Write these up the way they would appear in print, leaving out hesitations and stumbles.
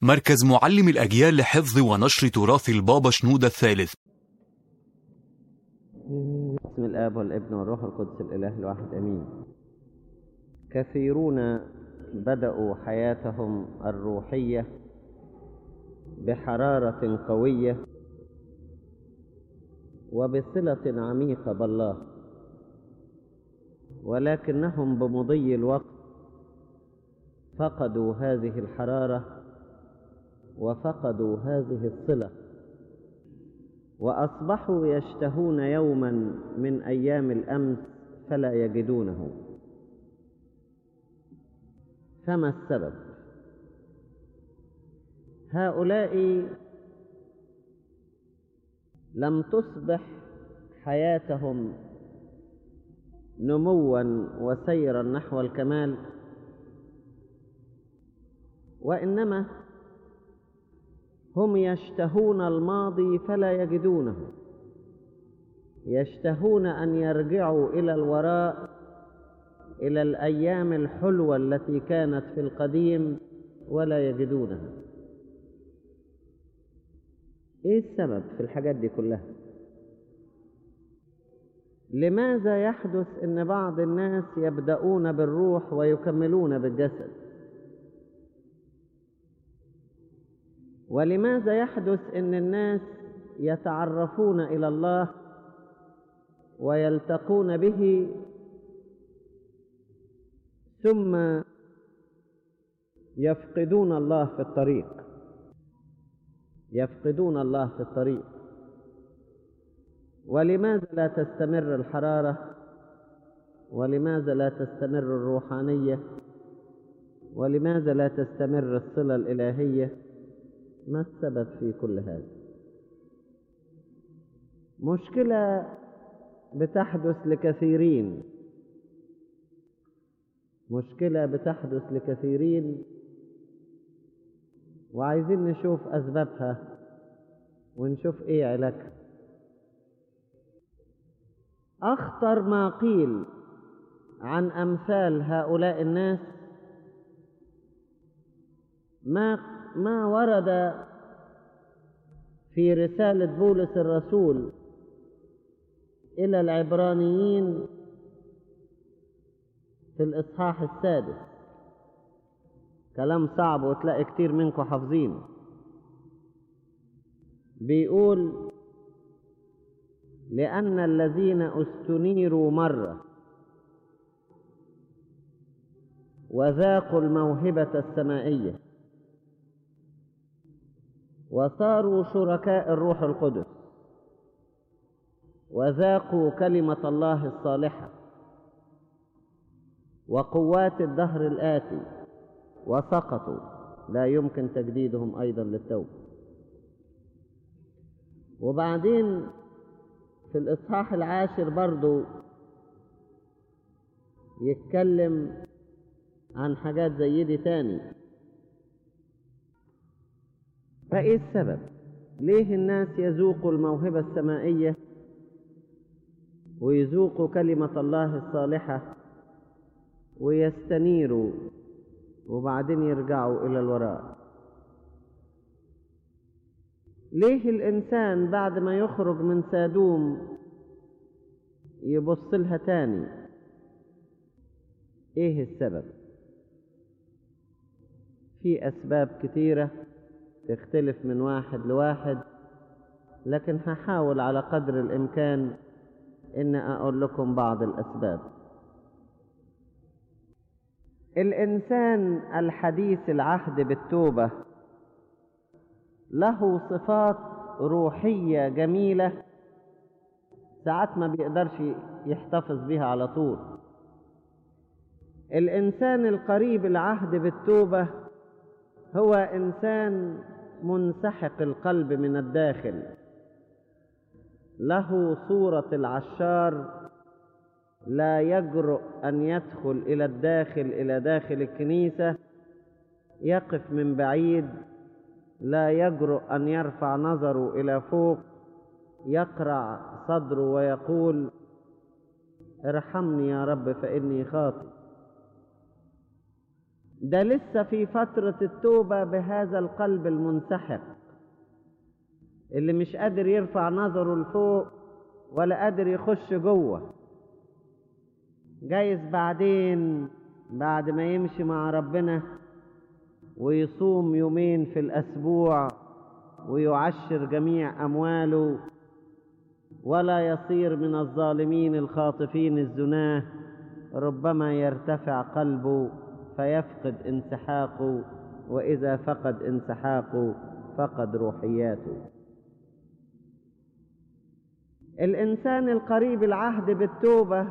مركز معلم الأجيال لحفظ ونشر تراث البابا شنودة الثالث. بسم الآب والابن والروح القدس الإله الواحد أمين. كثيرون بدأوا حياتهم الروحية بحرارة قوية وبصلة عميقة بالله، ولكنهم بمضي الوقت فقدوا هذه الحرارة وفقدوا هذه الصلة، وأصبحوا يشتهون يوما من أيام الأمس فلا يجدونه. فما السبب؟ هؤلاء لم تصبح حياتهم نموا وسيرا نحو الكمال، وإنما هم يشتهون الماضي فلا يجدونه، يشتهون أن يرجعوا إلى الوراء، إلى الأيام الحلوة التي كانت في القديم ولا يجدونها. إيه السبب في الحاجات دي كلها؟ لماذا يحدث أن بعض الناس يبدأون بالروح ويكملون بالجسد؟ ولماذا يحدث أن الناس يتعرفون إلى الله ويلتقون به ثم يفقدون الله في الطريق؟ يفقدون الله في الطريق. ولماذا لا تستمر الحرارة؟ ولماذا لا تستمر الروحانية؟ ولماذا لا تستمر الصلة الإلهية؟ ما السبب في كل هذا؟ مشكلة بتحدث لكثيرين، مشكلة بتحدث لكثيرين، وعايزين نشوف أسبابها ونشوف إيه علاجها. أخطر ما قيل عن أمثال هؤلاء الناس ما ورد في رسالة بولس الرسول إلى العبرانيين في الإصحاح 6. كلام صعب وتلاقي كتير منكم حافظين. بيقول: لأن الذين استنيروا مرة وذاقوا الموهبة السمائية وصاروا شركاء الروح القدس وذاقوا كلمة الله الصالحة وقوات الدهر الآتي وسقطوا، لا يمكن تجديدهم أيضا للتوبة. وبعدين في الإصحاح 10 برضو يتكلم عن حاجات زي دي تاني. فإيه السبب؟ ليه الناس يذوقوا الموهبة السمائية ويذوقوا كلمة الله الصالحة ويستنيروا وبعدين يرجعوا إلى الوراء؟ ليه الإنسان بعد ما يخرج من سادوم يبص لها تاني؟ إيه السبب؟ في أسباب كتيرة تختلف من واحد لواحد، لكن هحاول على قدر الإمكان إن أقول لكم بعض الأسباب. الإنسان الحديث العهد بالتوبة له صفات روحية جميلة ساعات ما بيقدرش يحتفظ بها على طول. الإنسان القريب العهد بالتوبة هو إنسان منسحق القلب من الداخل، له صورة العشار، لا يجرؤ أن يدخل إلى الداخل، إلى داخل الكنيسة، يقف من بعيد، لا يجرؤ أن يرفع نظره إلى فوق، يقرع صدره ويقول: ارحمني يا رب فإني خاطئ. ده لسه في فترة التوبة بهذا القلب المنسحق اللي مش قادر يرفع نظره لفوق ولا قادر يخش جوه. جايز بعدين بعد ما يمشي مع ربنا ويصوم يومين في الأسبوع ويعشر جميع أمواله ولا يصير من الظالمين الخاطفين الزناه، ربما يرتفع قلبه فيفقد انسحاقه، وإذا فقد انسحاقه فقد روحياته. الإنسان القريب العهد بالتوبة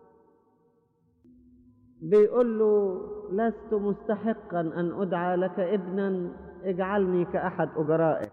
بيقول له لست مستحقا أن أدعى لك ابنا، اجعلني كأحد أجرائك.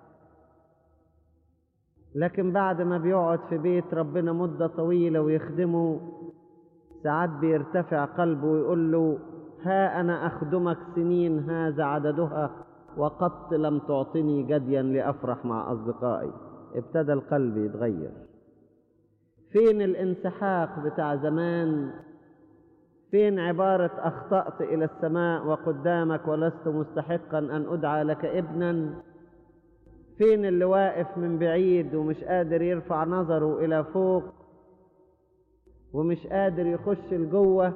لكن بعد ما بيقعد في بيت ربنا مدة طويلة ويخدمه، ساعات بيرتفع قلبه ويقول له ها أنا أخدمك سنين هذا عددها وقد لم تعطني جديا لأفرح مع أصدقائي. ابتدى القلب يتغير. فين الانسحاق بتاع زمان؟ فين عبارة أخطأت إلى السماء وقدامك ولست مستحقا أن أدعى لك ابنا؟ فين اللي واقف من بعيد ومش قادر يرفع نظره إلى فوق ومش قادر يخش لجوه؟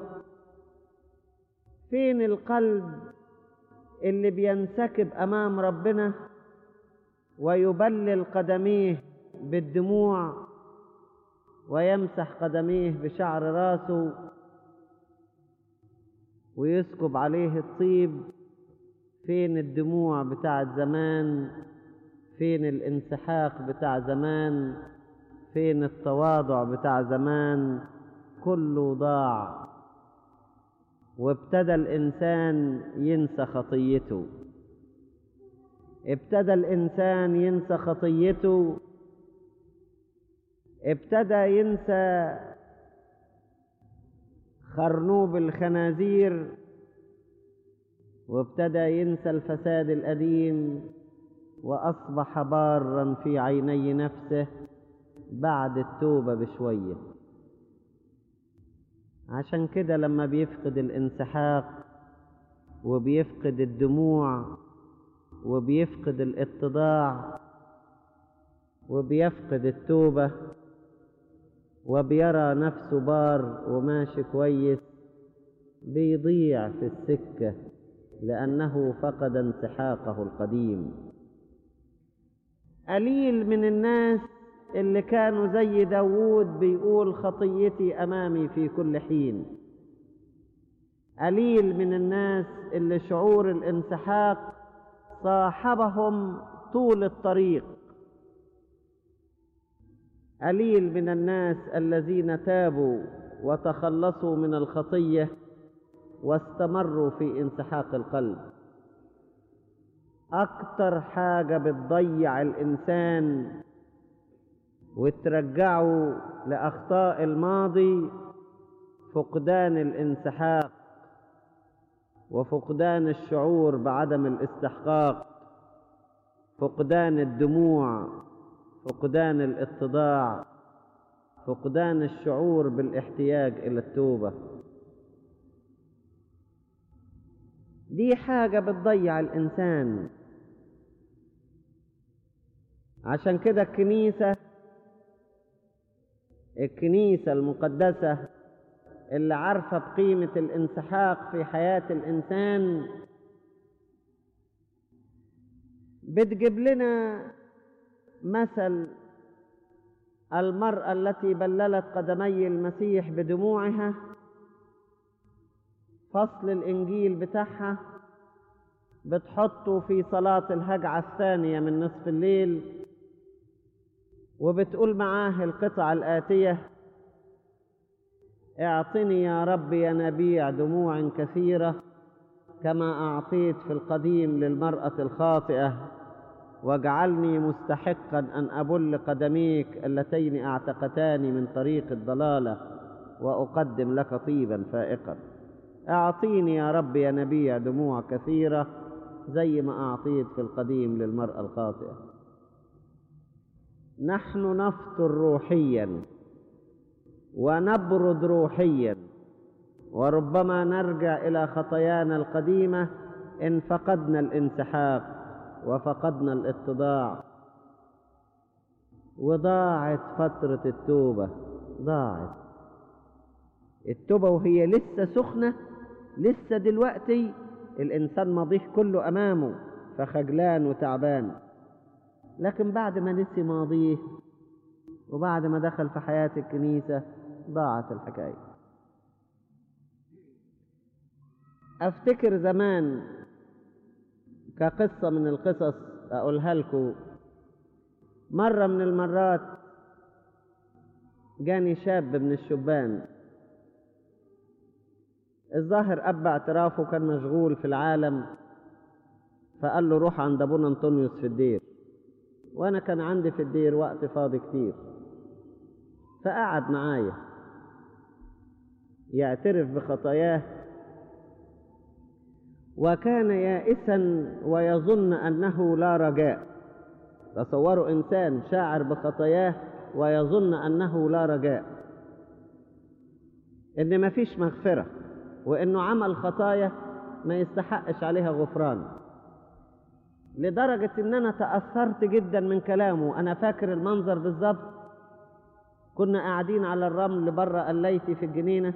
فين القلب اللي بينسكب أمام ربنا ويبلل قدميه بالدموع ويمسح قدميه بشعر راسه ويسكب عليه الطيب؟ فين الدموع بتاع زمان؟ فين الانسحاق بتاع زمان؟ فين التواضع بتاع زمان؟ كله ضاع، وابتدى الإنسان ينسى خطيته. ابتدى الإنسان ينسى خطيته، ابتدى ينسى خرنوب الخنازير، وابتدى ينسى الفساد القديم، وأصبح بارا في عيني نفسه بعد التوبة بشوية. عشان كده لما بيفقد الانسحاق وبيفقد الدموع وبيفقد الاتضاع وبيفقد التوبة وبيرى نفسه بار وماشي كويس، بيضيع في السكة لأنه فقد انسحاقه القديم. قليل من الناس اللي كانوا زي داوود بيقول خطيتي أمامي في كل حين. قليل من الناس اللي شعور الانسحاق صاحبهم طول الطريق. قليل من الناس الذين تابوا وتخلصوا من الخطية واستمروا في انسحاق القلب. أكتر حاجة بتضيع الإنسان وترجعه لأخطاء الماضي فقدان الانسحاق وفقدان الشعور بعدم الاستحقاق، فقدان الدموع، فقدان الاتضاع، فقدان الشعور بالاحتياج إلى التوبة. دي حاجة بتضيع الإنسان. عشان كده الكنيسة المقدسة اللي عارفة بقيمة الانسحاق في حياة الإنسان بتجيب لنا مثل المرأة التي بللت قدمي المسيح بدموعها. فصل الإنجيل بتاعها بتحطه في صلاة الهجعة الثانية من نصف الليل، وبتقول معاه القطعة الآتية: اعطني يا رب ينابيع دموع كثيرة كما أعطيت في القديم للمرأة الخاطئة، واجعلني مستحقا أن أبل قدميك اللتين أعتقتاني من طريق الضلالة وأقدم لك طيبا فائقا. اعطيني يا رب ينابيع دموع كثيرة زي ما أعطيت في القديم للمرأة الخاطئة. نحن نفطر روحيا ونبرد روحيا وربما نرجع إلى خطايانا القديمة إن فقدنا الانسحاق وفقدنا الاتضاع، وضاعت فترة التوبة. ضاعت التوبة وهي لسه سخنة، لسه دلوقتي الإنسان ماضيه كله أمامه فخجلان وتعبان، لكن بعد ما نسي ماضيه وبعد ما دخل في حياة الكنيسة ضاعت الحكاية. أفتكر زمان كقصة من القصص أقولها لكم. مرة من المرات جاني شاب من الشبان، الظاهر أب اعترافه كان مشغول في العالم، فقال له روح عند أبونا أنطونيوس في الدير، وأنا كان عندي في الدير وقت فاضي كتير، فقعد معايا يعترف بخطاياه، وكان يائسا ويظن أنه لا رجاء. تصوروا إنسان شاعر بخطاياه ويظن أنه لا رجاء، إن مفيش مغفرة، وإنه عمل خطايا ما يستحقش عليها غفران، لدرجة إن أنا تأثرت جدا من كلامه. أنا فاكر المنظر بالظبط، كنا قاعدين على الرمل بره قليتي في الجنينة،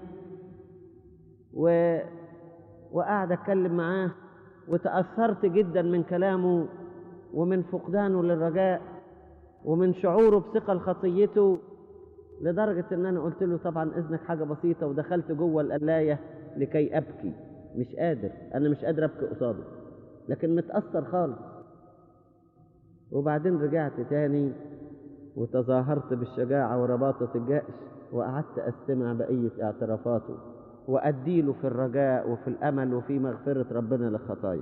وقاعد أتكلم معاه، وتأثرت جدا من كلامه ومن فقدانه للرجاء ومن شعوره بثقل خطيته، لدرجة إن أنا قلت له طبعا إذنك حاجة بسيطة، ودخلت جوه القلاية لكي أبكي. مش قادر، أنا مش قادر أبكي قصاده، لكن متأثر خالص. وبعدين رجعت تاني وتظاهرت بالشجاعة ورباطة الجأش، وقعدت أستمع بقية اعترافاته وأديله في الرجاء وفي الأمل وفي مغفرة ربنا للخطايا.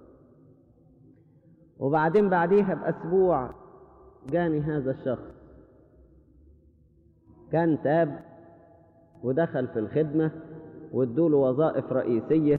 وبعدين بعديها بأسبوع جاني هذا الشخص، كان تاب ودخل في الخدمة وادوله وظائف رئيسية.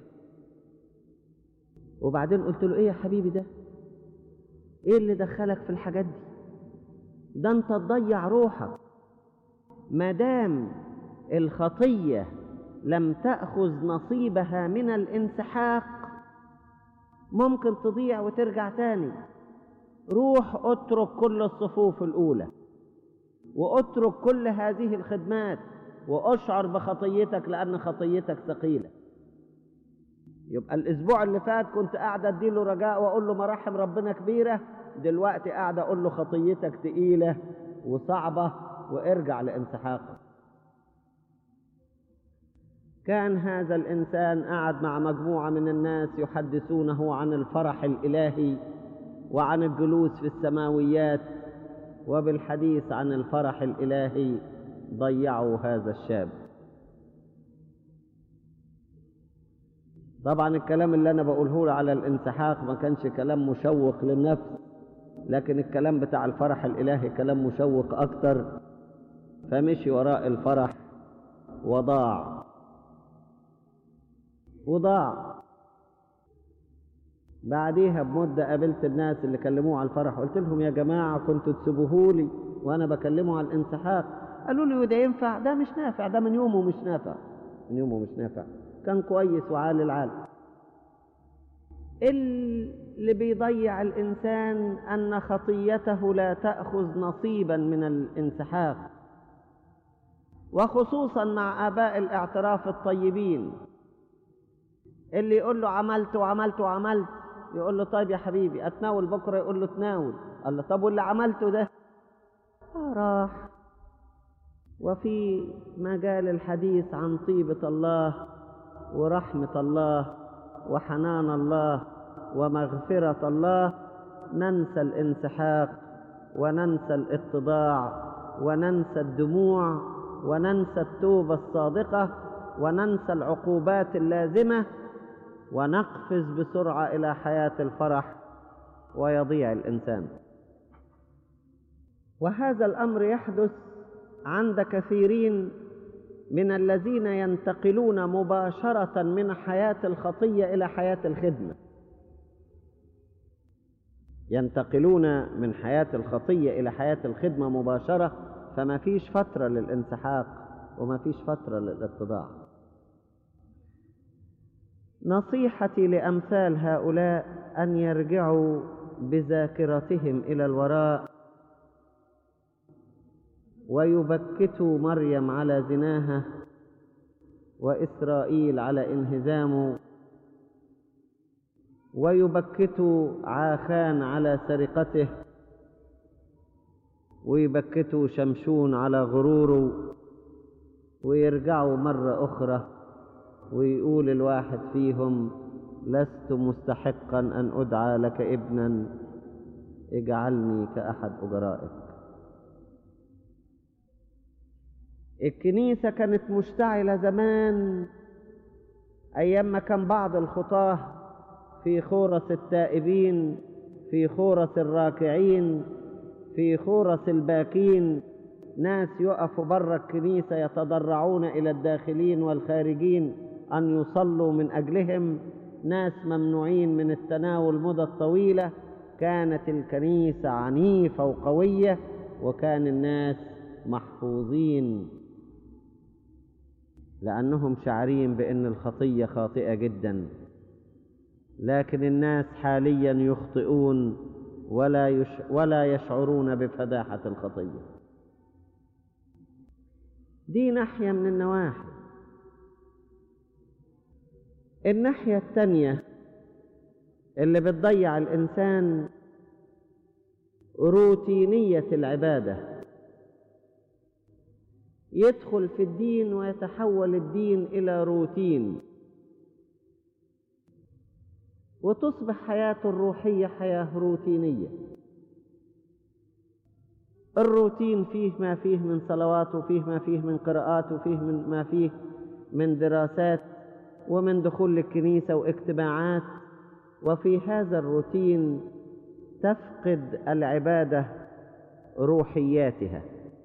وبعدين قلت له ايه يا حبيبي ده؟ ايه اللي دخلك في الحاجات دي؟ ده انت تضيع روحك. مادام الخطية لم تأخذ نصيبها من الانسحاق ممكن تضيع وترجع تاني. روح اترك كل الصفوف الأولى، واترك كل هذه الخدمات، واشعر بخطيتك لأن خطيتك ثقيلة. يبقى الأسبوع اللي فات كنت قاعد أديله رجاء وأقول له مراحم ربنا كبيرة، دلوقتي قاعد أقول له خطيتك تقيلة وصعبة وارجع لانسحاقك. كان هذا الإنسان قاعد مع مجموعة من الناس يحدثونه عن الفرح الإلهي وعن الجلوس في السماويات، وبالحديث عن الفرح الإلهي ضيعوا هذا الشاب. طبعا الكلام اللي أنا بقوله على الانسحاق ما كانش كلام مشوق للنفس، لكن الكلام بتاع الفرح الإلهي كلام مشوق أكتر، فمشي وراء الفرح وضاع. بعديها بمدة قابلت الناس اللي كلموه على الفرح، قلت لهم يا جماعة كنتوا تسيبوهولي وأنا بكلمه على الانسحاق. قالوا لي وده ينفع؟ ده مش نافع، ده من يومه مش نافع، من يومه مش نافع. كان كويس وعالي العال. اللي بيضيع الإنسان أن خطيته لا تأخذ نصيبا من الانسحاق، وخصوصا مع آباء الاعتراف الطيبين، اللي يقول له عملت وعملت وعملت، يقول له طيب يا حبيبي أتناول بكرة، يقول له تناول. قال له طب واللي عملته ده؟ راح. وفي مجال الحديث عن طيبة الله ورحمة الله وحنان الله ومغفرة الله ننسى الانسحاق وننسى الاتضاع وننسى الدموع وننسى التوبة الصادقة وننسى العقوبات اللازمة، ونقفز بسرعة إلى حياة الفرح، ويضيع الإنسان. وهذا الأمر يحدث عند كثيرين من الذين ينتقلون مباشرة من حياة الخطية إلى حياة الخدمة. ينتقلون من حياة الخطية إلى حياة الخدمة مباشرة، فما فيش فترة للانسحاق وما فيش فترة للاتضاع. نصيحتي لأمثال هؤلاء أن يرجعوا بذاكرتهم إلى الوراء ويبكتوا مريم على زناها وإسرائيل على انهزامه، ويبكتوا عاخان على سرقته، ويبكتوا شمشون على غروره، ويرجعوا مرة أخرى ويقول الواحد فيهم: لست مستحقا أن أدعى لك ابنا، اجعلني كأحد أجرائك. الكنيسة كانت مشتعلة زمان أيام ما كان بعض الخطاة في خورس التائبين، في خورس الراكعين، في خورس الباكين، ناس يقفوا برا الكنيسة يتضرعون إلى الداخلين والخارجين أن يصلوا من أجلهم، ناس ممنوعين من التناول مدة طويلة. كانت الكنيسة عنيفة وقوية، وكان الناس محفوظين لأنهم شعرين بأن الخطية خاطئة جدا. لكن الناس حاليا يخطئون ولا يشعرون بفداحة الخطية. دي ناحية من النواحي. الناحية التانية اللي بتضيع الإنسان روتينية العبادة. يدخل في الدين ويتحول الدين إلى روتين، وتصبح حياته الروحية حياة روتينية. الروتين فيه ما فيه من صلوات، وفيه ما فيه من قراءات، وفيه ما فيه من دراسات، ومن دخول للكنيسة واجتماعات. وفي هذا الروتين تفقد العبادة روحياتها،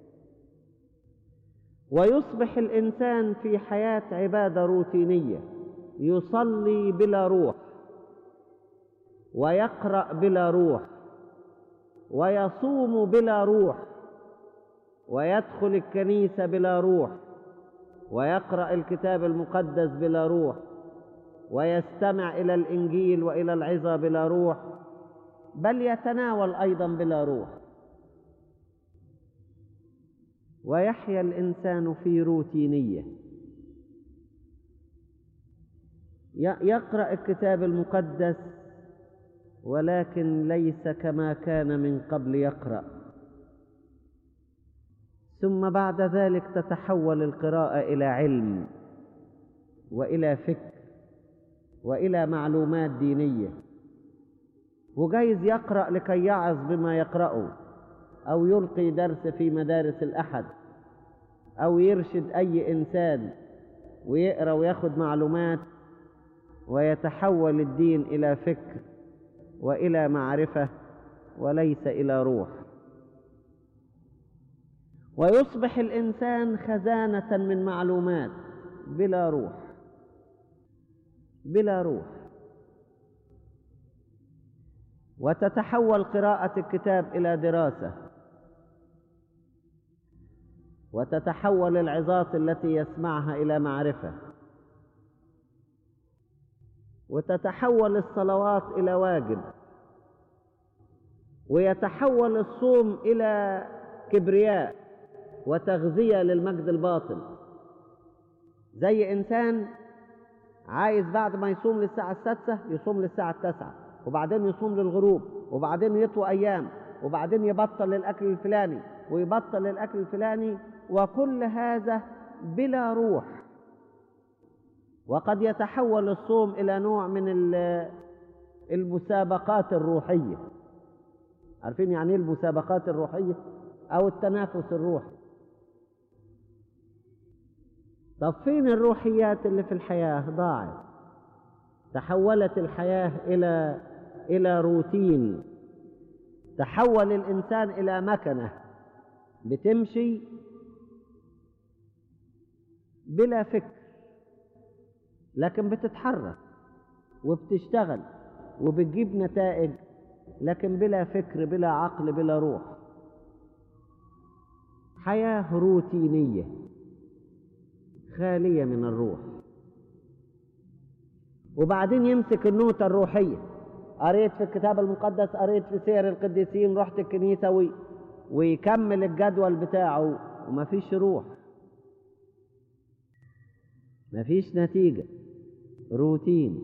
ويصبح الإنسان في حياة عبادة روتينية، يصلي بلا روح، ويقرأ بلا روح، ويصوم بلا روح، ويدخل الكنيسة بلا روح، ويقرأ الكتاب المقدس بلا روح، ويستمع إلى الإنجيل وإلى العظة بلا روح، بل يتناول أيضا بلا روح. ويحيا الإنسان في روتينية، يقرأ الكتاب المقدس ولكن ليس كما كان من قبل يقرأ. ثم بعد ذلك تتحول القراءة إلى علم، وإلى فكر، وإلى معلومات دينية. وجايز يقرأ لكي يعظ بما يقرأه، أو يلقي درس في مدارس الأحد، أو يرشد أي إنسان ويقرأ وياخد معلومات، ويتحول الدين إلى فكر وإلى معرفة وليس إلى روح. ويصبح الإنسان خزانة من معلومات بلا روح، بلا روح. وتتحول قراءة الكتاب إلى دراسة، وتتحول العظات التي يسمعها إلى معرفة، وتتحول الصلوات إلى واجب، ويتحول الصوم إلى كبرياء وتغذية للمجد الباطل. زي إنسان عايز بعد ما يصوم للساعة 6 يصوم للساعة 9، وبعدين يصوم للغروب، وبعدين يطوى أيام، وبعدين يبطل الأكل الفلاني ويبطل الأكل الفلاني، وكل هذا بلا روح. وقد يتحول الصوم إلى نوع من المسابقات الروحية. عارفين يعني ايه المسابقات الروحية؟ أو التنافس الروحي. طب فين الروحيات اللي في الحياة؟ ضاعت. تحولت الحياة إلى روتين. تحول الإنسان إلى مكنة بتمشي بلا فكر، لكن بتتحرك وبتشتغل وبتجيب نتائج، لكن بلا فكر، بلا عقل، بلا روح. حياة روتينية خالية من الروح. وبعدين يمسك النوتة الروحية، قريت في الكتاب المقدس، قريت في سير القديسين، رحت الكنيسة، ويكمل الجدول بتاعه ومفيش روح، مفيش نتيجة، روتين.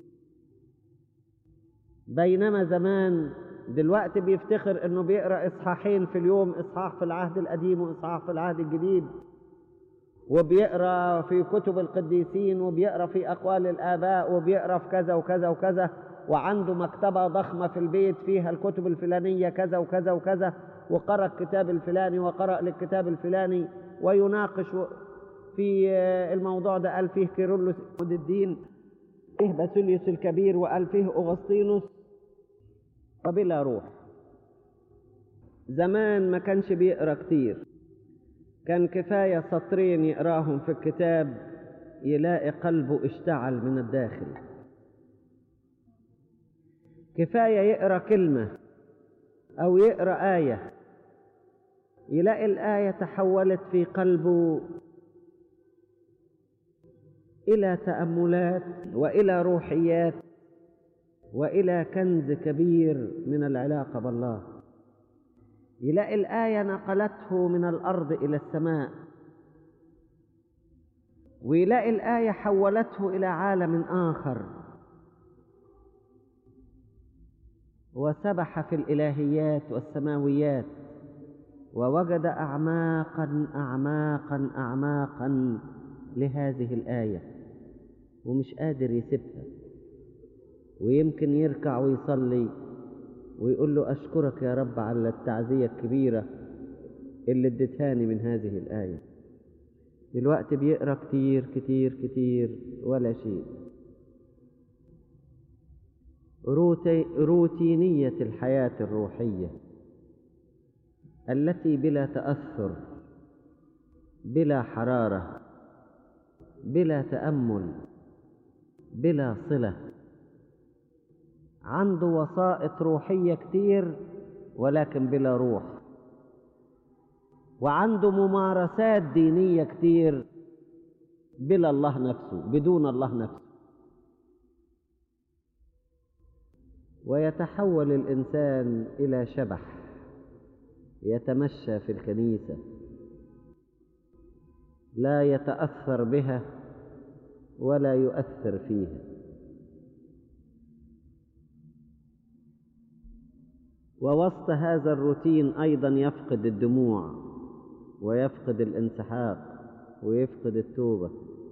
بينما زمان دلوقتي بيفتخر انه بيقرأ اصحاحين في اليوم، اصحاح في العهد القديم واصحاح في العهد الجديد، وبيقرأ في كتب القديسين، وبيقرأ في أقوال الآباء، وبيقرأ في كذا وكذا وكذا، وعنده مكتبة ضخمة في البيت فيها الكتب الفلانية كذا وكذا وكذا، وقرأ الكتاب الفلاني وقرأ للكتاب الفلاني، ويناقش في الموضوع ده، قال فيه كيرلس الدين، فيه باسيليوس الكبير، وقال فيه أغسطينوس، وبلا روح. زمان ما كانش بيقرأ كتير، كان كفاية سطرين يقراهم في الكتاب يلاقي قلبه اشتعل من الداخل. كفاية يقرأ كلمة أو يقرأ آية يلاقي الآية تحولت في قلبه إلى تأملات وإلى روحيات وإلى كنز كبير من العلاقة بالله. يلاقي الآية نقلته من الأرض إلى السماء، ويلاقي الآية حولته إلى عالم آخر، وسبح في الإلهيات والسماويات، ووجد أعماقا أعماقا أعماقا لهذه الآية، ومش قادر يسيبها. ويمكن يركع ويصلي ويقول له أشكرك يا رب على التعزية الكبيرة اللي اديتهاني من هذه الآية. دلوقتي بيقرأ كتير كتير كتير ولا شيء. روتينية الحياة الروحية التي بلا تأثر، بلا حرارة، بلا تأمل، بلا صلة. عنده وسائط روحية كتير ولكن بلا روح، وعنده ممارسات دينية كتير بلا الله نفسه، بدون الله نفسه. ويتحول الإنسان إلى شبح يتمشى في الكنيسة، لا يتأثر بها ولا يؤثر فيها. ووسط هذا الروتين أيضا يفقد الدموع، ويفقد الانسحاق، ويفقد التوبة.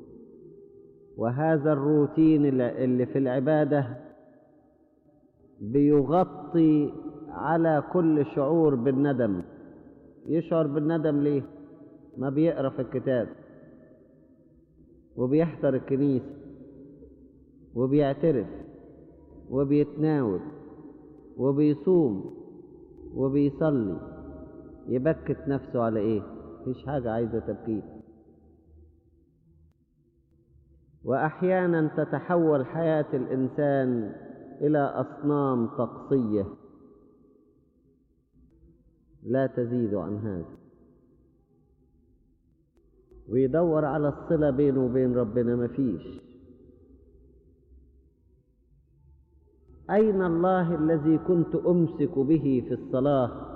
وهذا الروتين اللي في العبادة بيغطي على كل شعور بالندم. يشعر بالندم ليه؟ ما بيقرأ في الكتاب، وبيحضر الكنيسة، وبيعترف، وبيتناول، وبيصوم، وبيصلي. يبكت نفسه على ايه؟ مفيش حاجة عايزة تبكيت. وأحيانا تتحول حياة الإنسان إلى أصنام طقسية لا تزيد عن هذا، ويدور على الصلة بينه وبين ربنا، مفيش. أين الله الذي كنت أمسك به في الصلاة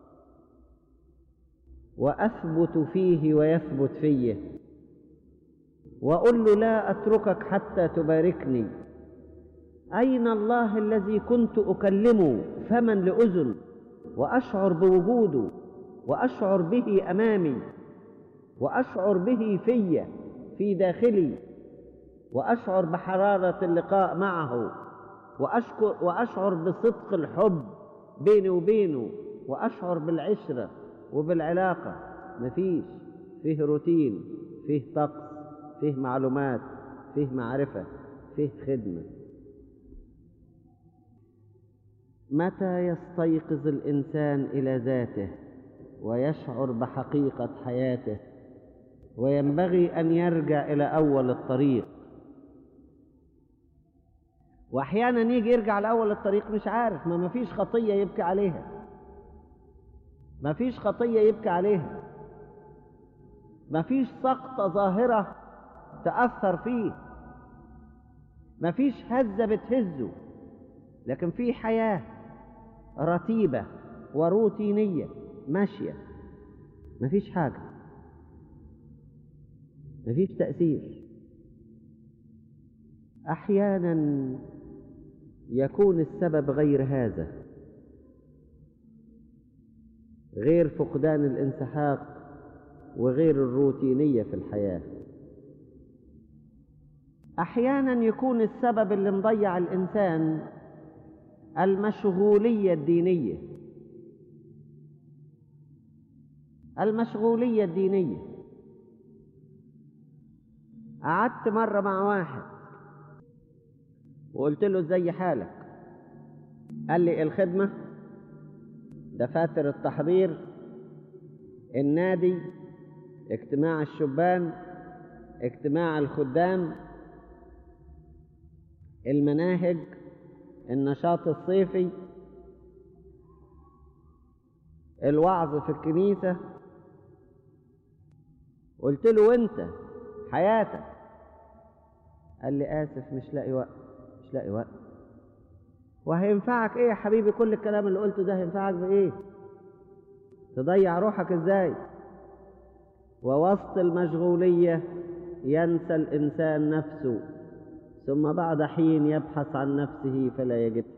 وأثبت فيه ويثبت فيه، وأقول له لا أتركك حتى تباركني؟ أين الله الذي كنت أكلمه فما لأذن، وأشعر بوجوده، وأشعر به أمامي، وأشعر به في داخلي، وأشعر بحرارة اللقاء معه، وأشعر بصدق الحب بيني وبينه، وأشعر بالعشرة وبالعلاقة؟ مفيش. فيه روتين، فيه طقس، فيه معلومات، فيه معرفة، فيه خدمة. متى يستيقظ الإنسان إلى ذاته ويشعر بحقيقة حياته، وينبغي أن يرجع إلى أول الطريق. وأحيانا يجي يرجع لأول الطريق مش عارف، ما فيش خطية يبكي عليها، ما فيش خطية يبكي عليها، ما فيش سقطة ظاهرة تأثر فيه. مفيش هزة بتهزه، لكن في حياة رتيبة وروتينية ماشية، مفيش حاجة، مفيش تأثير. أحيانا يكون السبب غير هذا، غير فقدان الانسحاق وغير الروتينية في الحياة. أحيانا يكون السبب اللي مضيع الإنسان المشغولية الدينية. المشغولية الدينية. قعدت مرة مع واحد وقلت له زي حالك، قال لي الخدمة، دفاتر التحضير، النادي، اجتماع الشبان، اجتماع الخدام، المناهج، النشاط الصيفي، الوعظ في الكنيسة. قلت له وانت حياتك؟ قال لي آسف مش لاقي وقت. وهينفعك ايه يا حبيبي كل الكلام اللي قلته ده؟ هينفعك بايه؟ تضيع روحك ازاي؟ ووسط المشغولية ينسى الإنسان نفسه، ثم بعد حين يبحث عن نفسه فلا يجدها.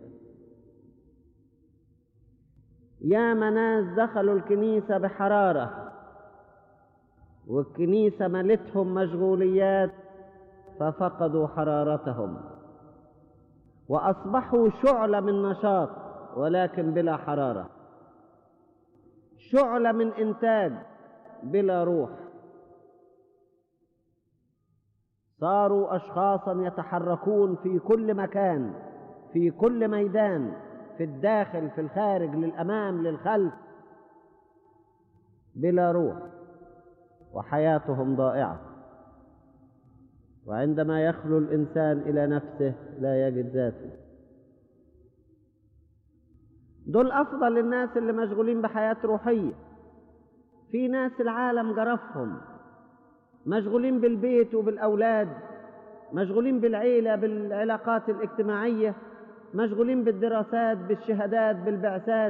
يا ناس دخلوا الكنيسة بحرارة، والكنيسة ملتهم مشغوليات ففقدوا حرارتهم، وأصبحوا شعلة من نشاط ولكن بلا حرارة، شعلة من إنتاج بلا روح. صاروا أشخاصا يتحركون في كل مكان، في كل ميدان، في الداخل في الخارج، للأمام للخلف، بلا روح، وحياتهم ضائعة. وعندما يخلو الإنسان إلى نفسه لا يجد ذاته. دول أفضل الناس اللي مشغولين بحياة روحية. في ناس العالم جرفهم، مشغولين بالبيت وبالأولاد، مشغولين بالعيلة، بالعلاقات الاجتماعية، مشغولين بالدراسات، بالشهادات، بالبعثات،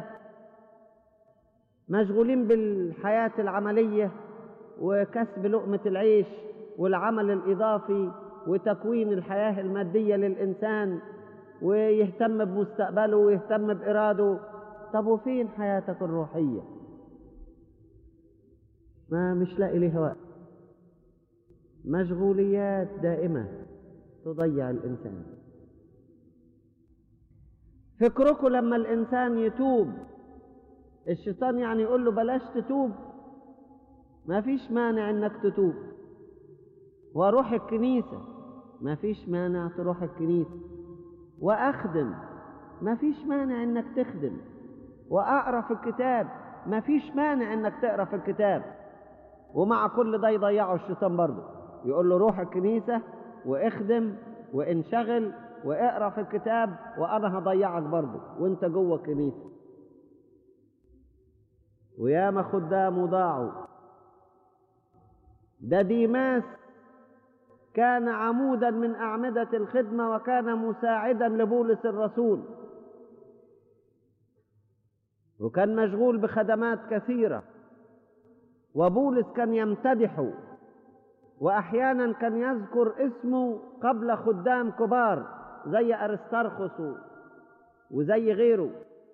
مشغولين بالحياة العملية وكسب لقمة العيش والعمل الإضافي وتكوين الحياة المادية للإنسان، ويهتم بمستقبله ويهتم بإراده. طب وفين حياتك الروحية؟ ما مش لاقي ليها وقت. مشغوليات دائمة تضيع الإنسان. فكركم لما الإنسان يتوب، الشيطان يعني يقول له بلاش تتوب؟ ما فيش مانع انك تتوب. واروح الكنيسة، ما فيش مانع تروح الكنيسة. واخدم، ما فيش مانع انك تخدم. واقرا في الكتاب، ما فيش مانع انك تقرا في الكتاب. ومع كل ده يضيعه الشيطان برضه، يقول له روح الكنيسة واخدم وانشغل واقرا في الكتاب، وانا هضيعك برضه وانت جوه الكنيسة. وياما خدام ضاعوا. ده ديماس كان عمودا من أعمدة الخدمة، وكان مساعدا لبولس الرسول، وكان مشغول بخدمات كثيرة، وبولس كان يمتدحه، وأحيانا كان يذكر اسمه قبل خدام كبار زي أرسترخس وزي غيره.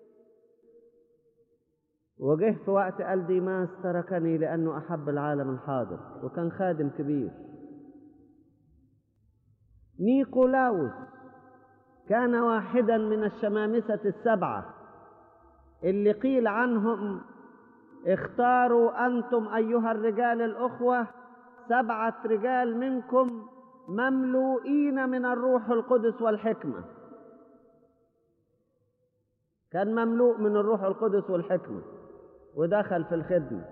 وجه في وقت قال ديماس تركني لأنه أحب العالم الحاضر، وكان خادم كبير. نيقولاوس كان واحدا من الشمامسة السبعة اللي قيل عنهم اختاروا أنتم أيها الرجال الأخوة 7 رجال منكم مملوئين من الروح القدس والحكمة. كان مملوء من الروح القدس والحكمة ودخل في الخدمة.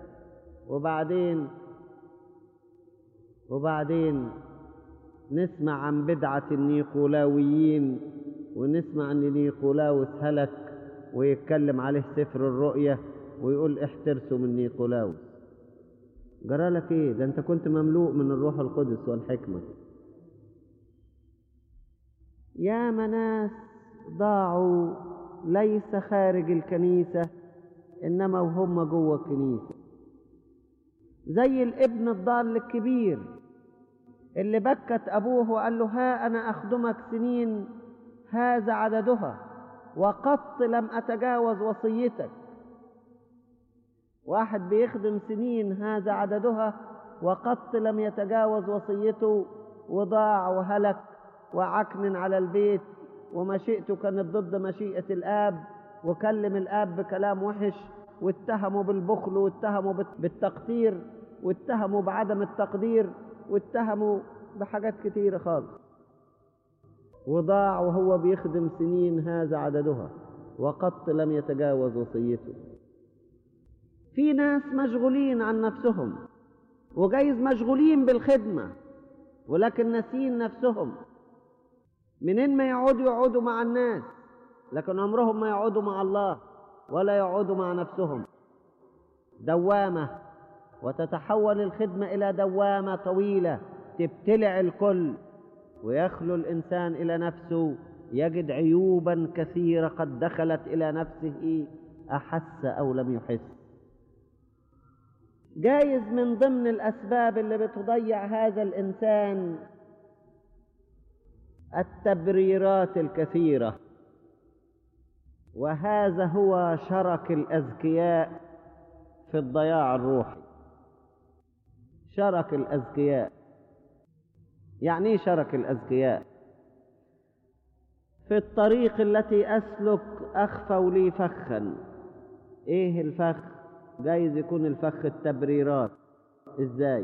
وبعدين نسمع عن بدعة النيقولاويين، ونسمع أن نيقولاوس هلك، ويتكلم عليه سفر الرؤية ويقول احترسوا من نيقولاوس. جرى لك ايه؟ ده انت كنت مملوء من الروح القدس والحكمة. يا ناس ضاعوا ليس خارج الكنيسة إنما وهم جوه الكنيسة، زي الابن الضال الكبير اللي بكت أبوه وقال له ها أنا أخدمك سنين هذا عددها وقط لم أتجاوز وصيتك. واحد بيخدم سنين هذا عددها وقط لم يتجاوز وصيته وضاع وهلك وعكنن على البيت، ومشيئته كانت ضد مشيئة الآب، وكلم الآب بكلام وحش، واتهموا بالبخل، واتهموا بالتقتير، واتهموا بعدم التقدير، واتهموا بحاجات كتيرة خالص، وضاع وهو بيخدم سنين هذا عددها وقط لم يتجاوز وصيته. في ناس مشغولين عن نفسهم، وجايز مشغولين بالخدمة ولكن ناسين نفسهم. منين ما يقعدوا مع الناس، لكن عمرهم ما يقعدوا مع الله ولا يقعدوا مع نفسهم. دوامة، وتتحول الخدمة إلى دوامة طويلة تبتلع الكل، ويخلو الإنسان إلى نفسه يجد عيوبا كثيرة قد دخلت إلى نفسه أحس أو لم يحس. جايز من ضمن الأسباب اللي بتضيع هذا الإنسان التبريرات الكثيرة، وهذا هو شرك الأذكياء في الضياع الروحي. شرك الأذكياء يعني ايه شرك الأذكياء؟ في الطريق التي أسلك أخفوا لي فخا. ايه الفخ؟ جايز يكون الفخ التبريرات. ازاي؟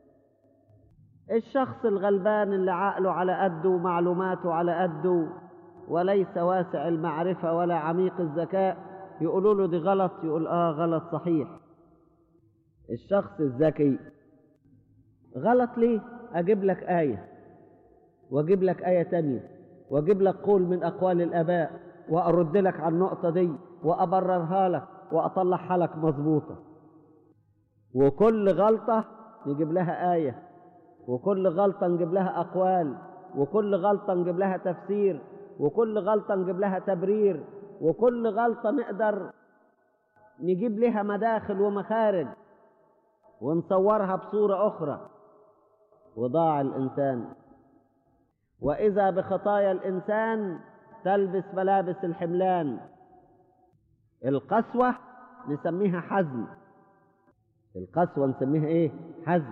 الشخص الغلبان اللي عقله على قده ومعلوماته على قده وليس واسع المعرفة ولا عميق الذكاء، يقولوا له دي غلط، يقول غلط صحيح. الشخص الذكي غلط ليه؟ أجيب لك آية وأجيب لك آية تانية وأجيب لك قول من أقوال الآباء وأرد لك على النقطة دي وأبررها لك وأطلعها لك مظبوطة، وكل غلطة نجيب لها آية، وكل غلطة نجيب لها أقوال، وكل غلطة نجيب لها تفسير، وكل غلطة نجيب لها تبرير، وكل غلطة نقدر نجيب لها مداخل ومخارج ونصورها بصورة أخرى. وضاع الإنسان. وإذا بخطايا الإنسان تلبس ملابس الحملان. القسوة نسميها حزم. القسوة نسميها إيه؟ حزم.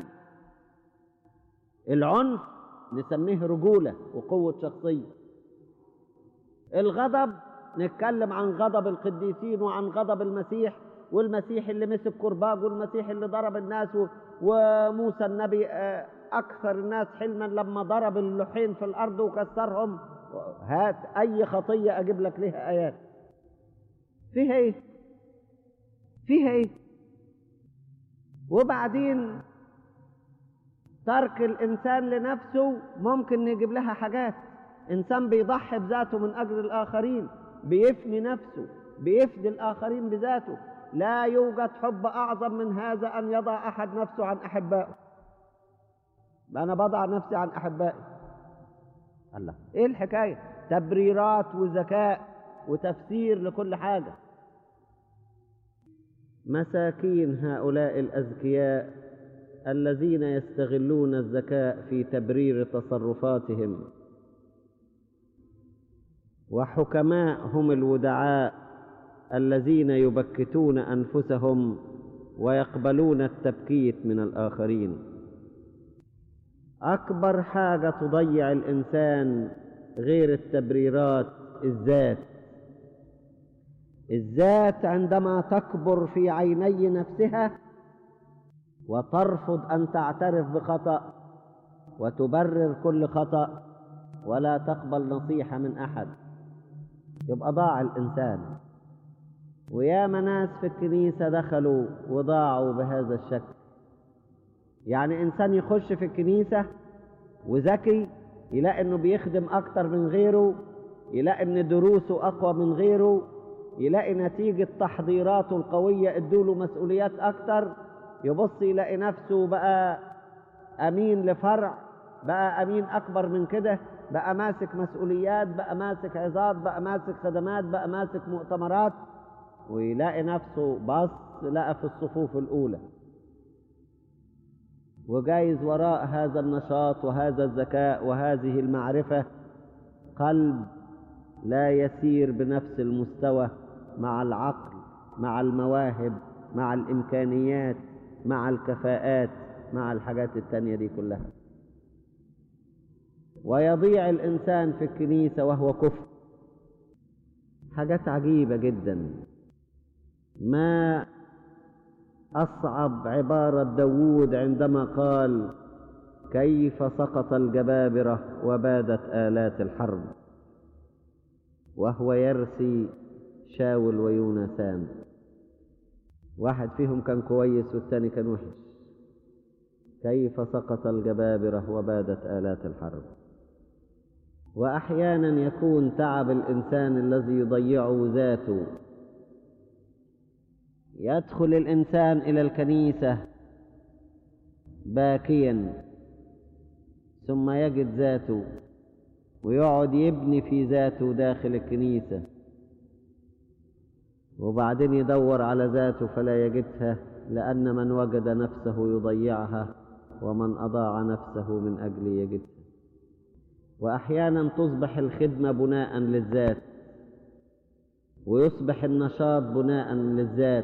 العنف نسميه رجولة وقوة شخصية. الغضب نتكلم عن غضب القديسين وعن غضب المسيح، والمسيح اللي مسك كرباج، والمسيح اللي ضرب الناس، وموسى النبي أكثر الناس حلما لما ضرب اللوحين في الأرض وكسرهم. هات أي خطية أجيب لك لها آيات. فيها إيه؟ فيها إيه؟ وبعدين ترك الإنسان لنفسه ممكن نجيب لها حاجات. إنسان بيضحي بذاته من أجل الآخرين، بيفني نفسه، بيفدي الآخرين بذاته. لا يوجد حب أعظم من هذا أن يضع أحد نفسه عن أحبائه. أنا بضع نفسي عن أحبائي. الله، إيه الحكاية؟ تبريرات وذكاء وتفسير لكل حاجة. مساكين هؤلاء الأذكياء الذين يستغلون الذكاء في تبرير تصرفاتهم، وحكماء هم الودعاء الذين يبكتون أنفسهم ويقبلون التبكيت من الآخرين. أكبر حاجة تضيع الإنسان غير التبريرات الذات. الذات عندما تكبر في عيني نفسها وترفض أن تعترف بخطأ وتبرر كل خطأ ولا تقبل نصيحة من أحد، يبقى ضاع الإنسان. وياما ناس في الكنيسة دخلوا وضاعوا بهذا الشكل. يعني إنسان يخش في الكنيسة وذكي، يلاقي إنه بيخدم أكتر من غيره، يلاقي إن دروسه أقوى من غيره، يلاقي نتيجة تحضيراته القوية ادوله مسؤوليات أكتر، يبص يلاقي نفسه بقى أمين لفرع، بقى أمين أكبر من كده، بقى ماسك مسؤوليات، بقى ماسك عظات، بقى ماسك خدمات، بقى ماسك مؤتمرات، ويلاقي نفسه لقى في الصفوف الأولى. وجايز وراء هذا النشاط وهذا الذكاء وهذه المعرفة قلب لا يسير بنفس المستوى مع العقل، مع المواهب، مع الإمكانيات، مع الكفاءات، مع الحاجات التانية دي كلها. ويضيع الإنسان في الكنيسة وهو كفء. حاجات عجيبة جدا. ما أصعب عبارة داود عندما قال: كيف سقط الجبابرة وبادت آلات الحرب، وهو يرثي شاول ويونسان. واحد فيهم كان كويس والتاني كان وحش. كيف سقط الجبابرة وبادت آلات الحرب. وأحيانا يكون تعب الإنسان الذي يضيعه ذاته. يدخل الإنسان إلى الكنيسة باكيا ثم يجد ذاته ويقعد يبني في ذاته داخل الكنيسة، وبعدين يدور على ذاته فلا يجدها، لأن من وجد نفسه يضيعها ومن أضاع نفسه من أجل يجدها. وأحيانا تصبح الخدمة بناء للذات، ويصبح النشاط بناء للذات،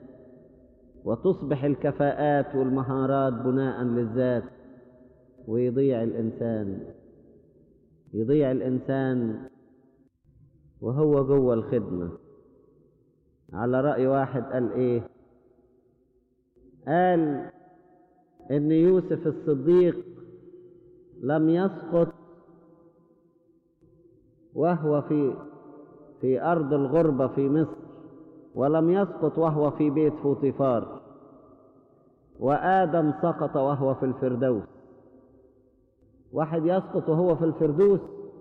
وتصبح الكفاءات والمهارات بناء للذات، ويضيع الإنسان وهو جوه الخدمة. على رأي واحد قال إيه؟ قال إن يوسف الصديق لم يسقط وهو في أرض الغربة في مصر، ولم يسقط وهو في بيت فوطيفار، وآدم سقط وهو في الفردوس. واحد يسقط وهو في الفردوس؟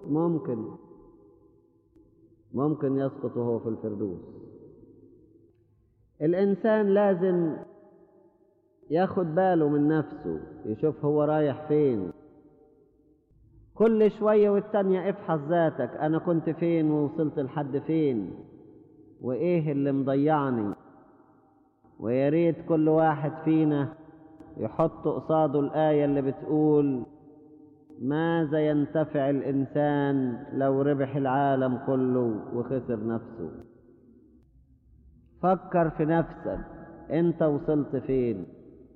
ممكن يسقط وهو في الفردوس. الإنسان لازم ياخد باله من نفسه، يشوف هو رايح فين. كل شوية والتانية افحص ذاتك، أنا كنت فين ووصلت لحد فين، وإيه اللي مضيعني. وياريت كل واحد فينا يحط قصاده الآية اللي بتقول: ماذا ينتفع الإنسان لو ربح العالم كله وخسر نفسه. فكر في نفسك، أنت وصلت فين؟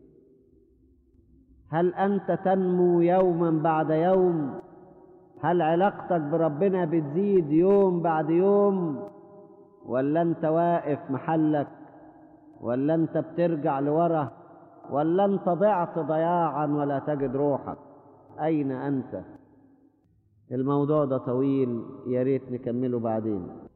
هل أنت تنمو يوما بعد يوم؟ هل علاقتك بربنا بتزيد يوم بعد يوم؟ ولا أنت واقف محلك؟ ولا أنت بترجع لورا؟ ولا أنت ضعت ضياعا ولا تجد روحك؟ أين أنت؟ الموضوع ده طويل، ياريت نكمله بعدين.